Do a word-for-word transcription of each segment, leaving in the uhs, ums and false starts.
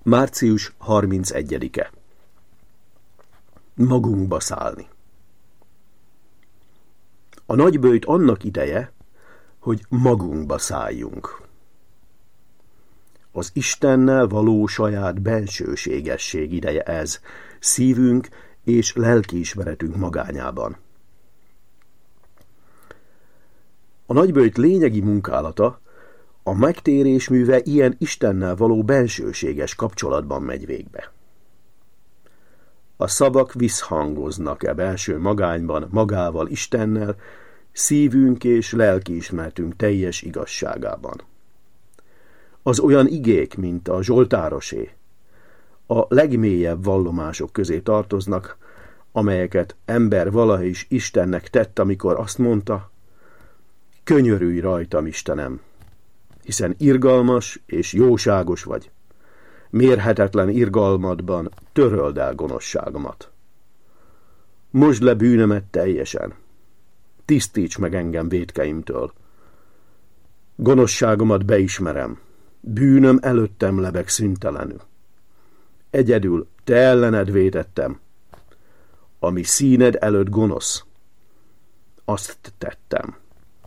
március harmincegyedike. Magunkba szállni. A nagyböjt annak ideje, hogy magunkba szálljunk. Az Istennel való saját bensőségesség ideje ez, szívünk és lelkiismeretünk magányában. A nagyböjt lényegi munkálata, a megtérés műve ilyen Istennel való bensőséges kapcsolatban megy végbe. A szavak visszhangoznak-e belső magányban magával, Istennel, szívünk és lelkiismeretünk teljes igazságában. Az olyan igék, mint a Zsoltárosé, a legmélyebb vallomások közé tartoznak, amelyeket ember valaha is Istennek tett, amikor azt mondta: könyörülj rajtam, Istenem, hiszen irgalmas és jóságos vagy. Mérhetetlen irgalmadban töröld el gonoszságomat. Mosd le bűnömet teljesen. Tisztíts meg engem vétkeimtől. Gonoszságomat beismerem. Bűnöm előttem lebeg szüntelenül. Egyedül te ellened vétettem. Ami színed előtt gonosz, azt tettem.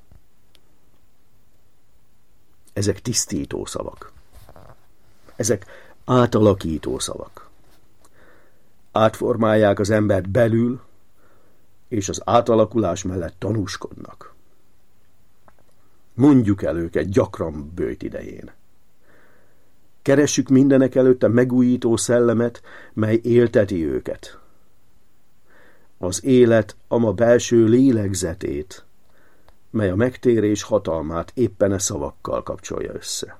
Ezek tisztító szavak. Ezek átalakító szavak. Átformálják az embert belül, és az átalakulás mellett tanúskodnak. Mondjuk el őket gyakran böjt idején. Keressük mindenek előtt a megújító szellemet, mely élteti őket. Az élet ama belső lélegzetét, mely a megtérés hatalmát éppen e szavakkal kapcsolja össze.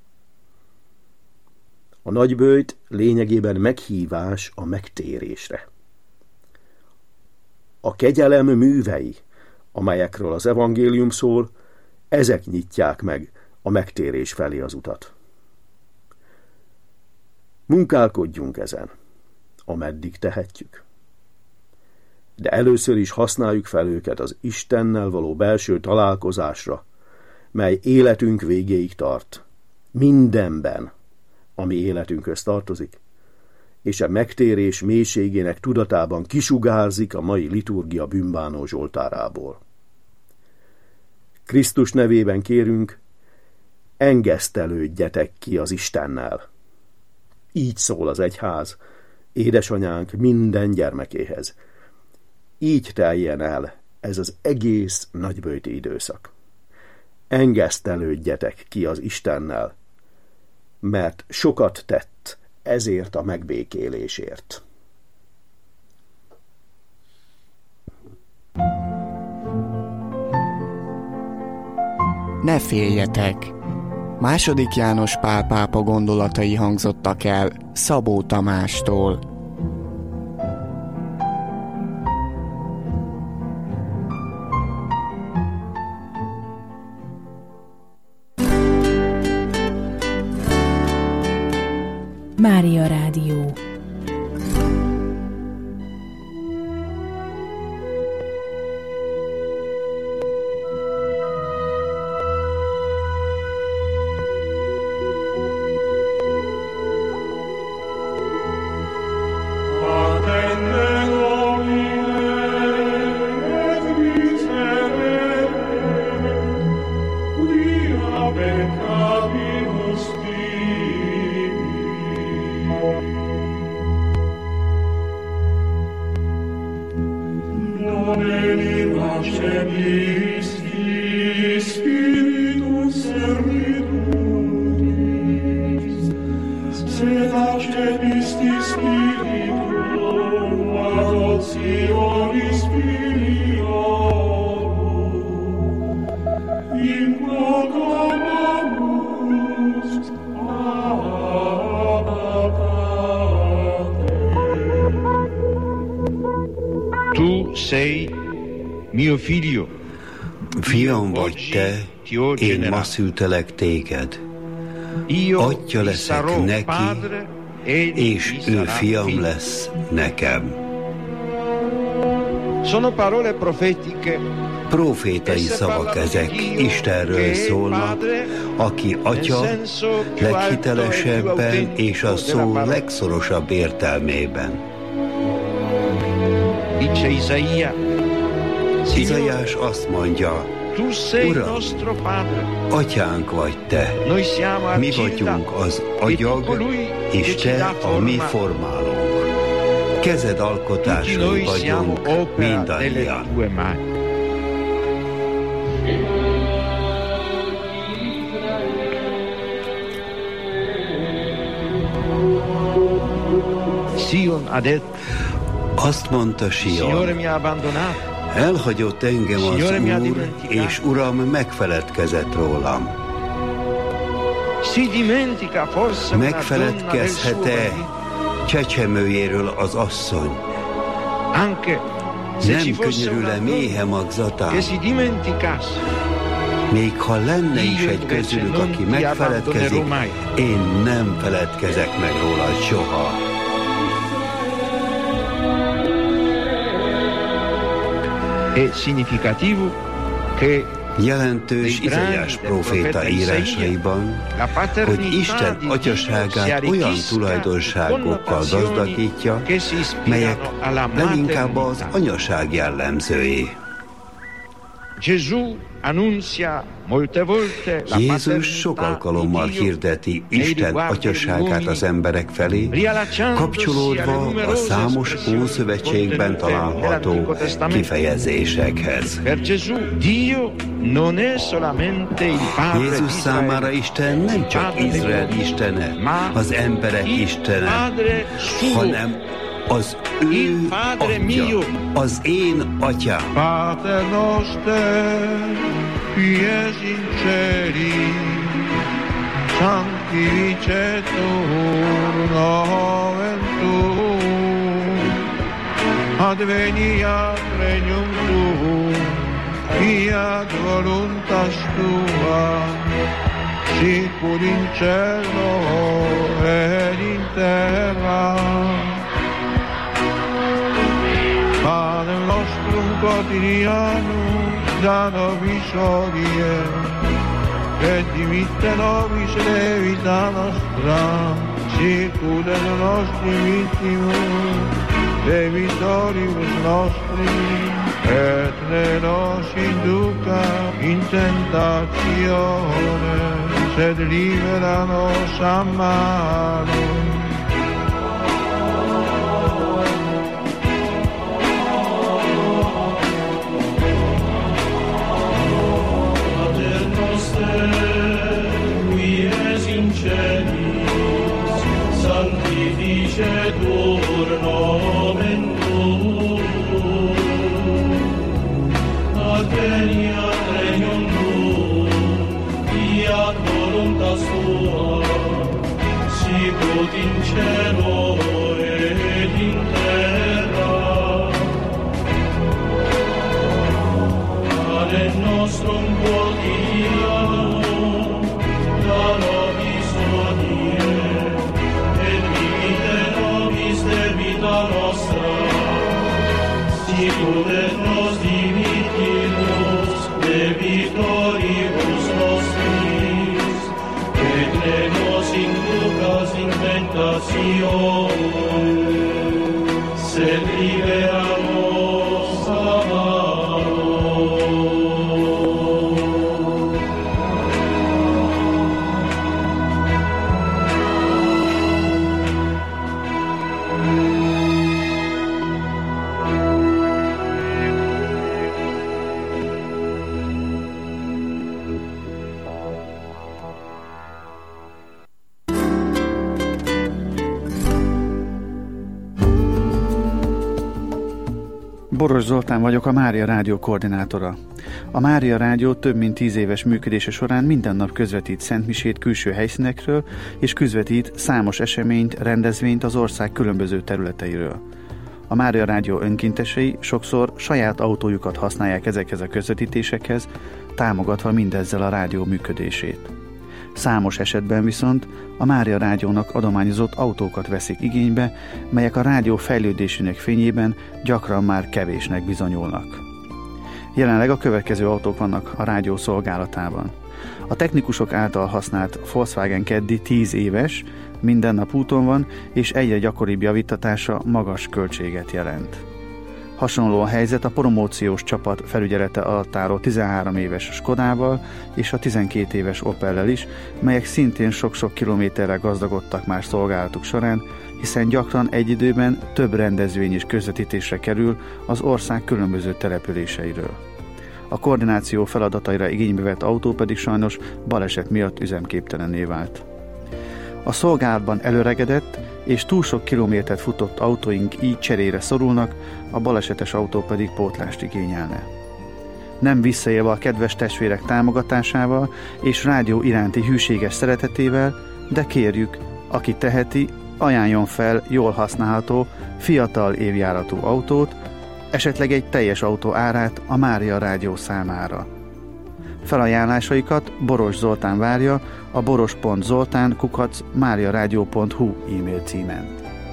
A nagyböjt lényegében meghívás a megtérésre. A kegyelem művei, amelyekről az evangélium szól, ezek nyitják meg a megtérés felé az utat. Munkálkodjunk ezen, ameddig tehetjük. De először is használjuk fel őket az Istennel való belső találkozásra, mely életünk végéig tart, mindenben, ami életünkhöz tartozik, és a megtérés mélységének tudatában kisugárzik a mai liturgia bűnbánó zsoltárából. Krisztus nevében kérünk, engesztelődjetek ki az Istennel. Így szól az egyház, édesanyánk minden gyermekéhez. Így teljen el ez az egész nagyböjti időszak. Engesztelődjetek ki az Istennel, mert sokat tett ezért a megbékélésért. Ne féljetek! Második János Pál pápa gondolatai hangzottak el Szabó Tamástól. Mária Rádió. Tu sei mio figlio. Fiam vagy te, én ma szültelek téged. Atya leszek neki, és ő fiam lesz nekem. Sono parole profetiche Profétai szavak ezek, Istenről szólnak, aki Atya leghitelesebben és a szó legszorosabb értelmében. Izaiás azt mondja, Uram, Atyánk vagy Te, mi vagyunk az agyag, és Te a mi formálónk. Kezed alkotásai vagyunk mindannyian. Azt mondta Sion, elhagyott engem az Úr, és Uram megfeledkezett rólam. Megfeledkezhet-e csecsemőjéről az asszony? Nem könyörül-e méhe magzatán? Még ha lenne is egy közülük, aki megfeledkezik, én nem feledkezek meg rólad soha. Jelentős Izaiás próféta írásaiban, hogy Isten atyaságát olyan tulajdonságokkal gazdagítja, melyek leginkább az anyaság jellemzői. Jézus sok alkalommal hirdeti Isten atyaságát az emberek felé, kapcsolódva a számos Ószövetségben található kifejezésekhez. Jézus számára Isten nem csak Izrael istene, az emberek istene, hanem az ő Atya, az én Atyám. Pater noster, qui es in celi, sanctificetur nomen tuum, adveniat regnum tuum, fiat voluntas tua, sicur in cielo et in terra. Pane nostrum quotidianum da nobis hodie, et dimitte nobis debita nostra, sicur et nostri vittimus debitoribus nostri, et ne nos induca in tentatione, sed libera nos a malo. Sanctificetur nomen tuum, adveniat regnum tuum, fiat voluntas tua, sicut in cielo et in terra. Pane nostrum quotidianum da nobis hodie, debita nostra, sicur et nos dimittimus debitoribus nostris, et ne nos inducas in tentatione, sed libera nos a malo. Boros Zoltán vagyok, a Mária Rádió koordinátora. A Mária Rádió több mint tíz éves működése során minden nap közvetít szentmisét külső helyszínekről, és közvetít számos eseményt, rendezvényt az ország különböző területeiről. A Mária Rádió önkéntesei sokszor saját autójukat használják ezekhez a közvetítésekhez, támogatva mindezzel a rádió működését. Számos esetben viszont a Mária Rádiónak adományozott autókat veszik igénybe, melyek a rádió fejlődésének fényében gyakran már kevésnek bizonyulnak. Jelenleg a következő autók vannak a rádió szolgálatában. A technikusok által használt Volkswagen Caddy tíz éves, minden nap úton van, és egyre gyakoribb javítatása magas költséget jelent. Hasonló a helyzet a promóciós csapat felügyelete alatt álló tizenhárom éves Skodával és a tizenkét éves Opellel is, melyek szintén sok-sok kilométerre gazdagodtak már szolgálatuk során, hiszen gyakran egy időben több rendezvény is közvetítésre kerül az ország különböző településeiről. A koordináció feladataira igénybe vett autó pedig sajnos baleset miatt üzemképtelenné vált. A szolgálatban előregedett és túl sok kilométert futott autóink így cserére szorulnak, a balesetes autó pedig pótlást igényelne. Nem visszaélve a kedves testvérek támogatásával és rádió iránti hűséges szeretetével, de kérjük, aki teheti, ajánljon fel jól használható, fiatal évjáratú autót, esetleg egy teljes autó árát a Mária Rádió számára. Felajánlásaikat Boros Zoltán várja a boros pont zoltán kukac máriaradio pont hu e-mail címen.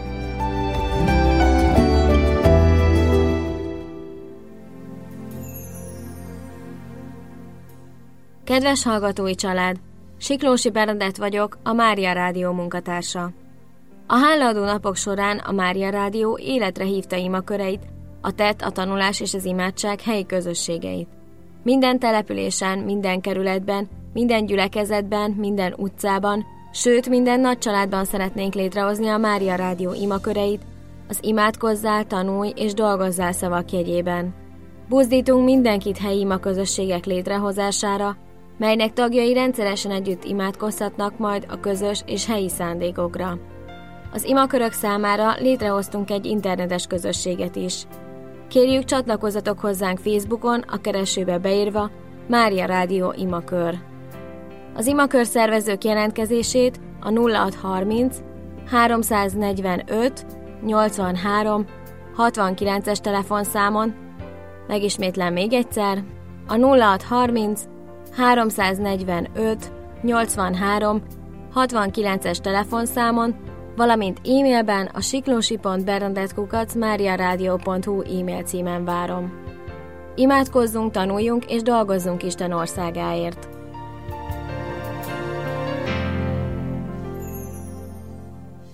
Kedves hallgatói család! Siklósi Bernadett vagyok, a Mária Rádió munkatársa. A hálaadó napok során a Mária Rádió életre hívta imaköreit, a tett, a tanulás és az imádság helyi közösségeit. Minden településen, minden kerületben, minden gyülekezetben, minden utcában, sőt minden nagy családban szeretnénk létrehozni a Mária Rádió imaköreit, az imádkozzál, tanulj és dolgozzál szavak jegyében. Buzdítunk mindenkit helyi imaközösségek létrehozására, melynek tagjai rendszeresen együtt imádkozhatnak majd a közös és helyi szándékokra. Az imakörök számára létrehoztunk egy internetes közösséget is. Kérjük, csatlakozzatok hozzánk Facebookon, a keresőbe beírva Mária Rádió imakör. Az imakör szervezők jelentkezését a nulla hatszázharminc háromszáznegyvenöt nyolcvanhárom hatvankilences telefonszámon, megismétlem még egyszer, a nulla hatszázharminc háromszáznegyvenöt nyolcvanhárom hatvankilences telefonszámon, valamint e-mailben a siklósi pont bernadett kukac máriaradio pont hu e-mail címen várom. Imádkozzunk, tanuljunk és dolgozzunk Isten országáért.